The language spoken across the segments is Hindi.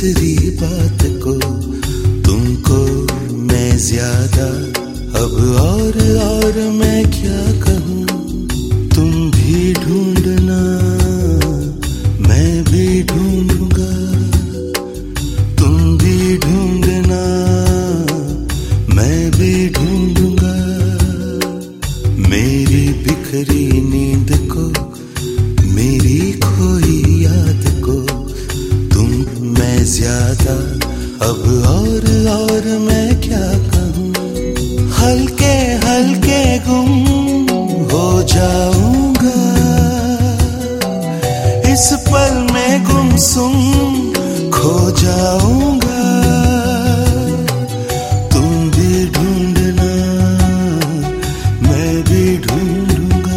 तीसरी बात को तुमको मैं ज्यादा अब और मैं क्या कहूँ। तुम भी ढूंढना मैं भी ढूंढूंगा, तुम भी ढूंढना मैं भी ढूंढूंगा। मेरी बिखरी नींद को, मेरी खोई याद को तुम मैं ज्यादा अब और मैं क्या कहूँ। हल्के हल्के गुम हो जाऊंगा, इस पल में गुमसुम खो जाऊंगा। तुम भी ढूंढना मैं भी ढूंढूंगा।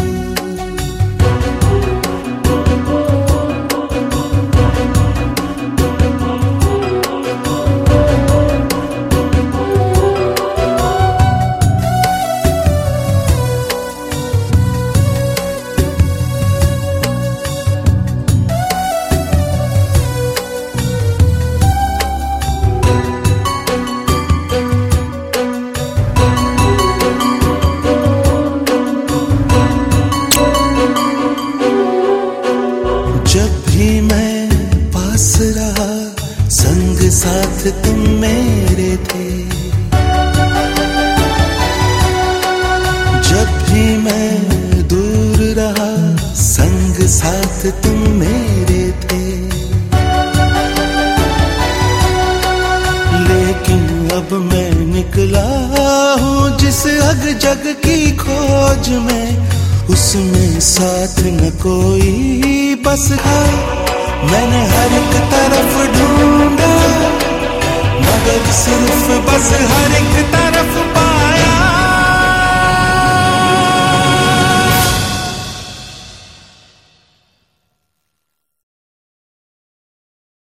संग साथ तुम मेरे थे, जब भी मैं दूर रहा संग साथ तुम मेरे थे। लेकिन अब मैं निकला हूँ जिस अग जग की खोज में, उसमें साथ न कोई बस है। मैंने हर एक तरफ ढूंढा मगर सिर्फ बस हर एक तरफ